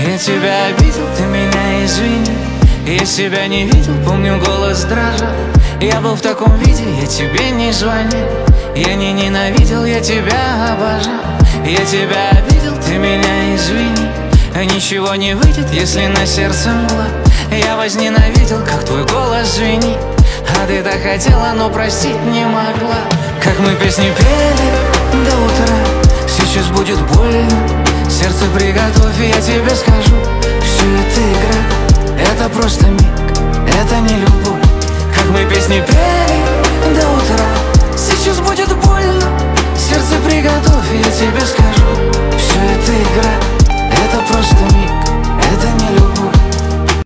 Я тебя обидел, ты меня извини. Я себя не видел, помню, голос дрожал. Я был в таком виде, я тебе не звонил. Я не ненавидел, я тебя обожал. Я тебя обидел, ты меня извини. Ничего не выйдет, если на сердце мгла. Я возненавидел, как твой голос звенит. А ты так хотела, но простить не могла. Как мы песни пели до утра. Сейчас будет больно, сердце приготовь, я тебе скажу. Все это игра, это просто миг, это не любовь. Как мы песни пели до утра. Сейчас будет больно, сердце приготовь, я тебе скажу. Все это игра, это просто миг, это не любовь.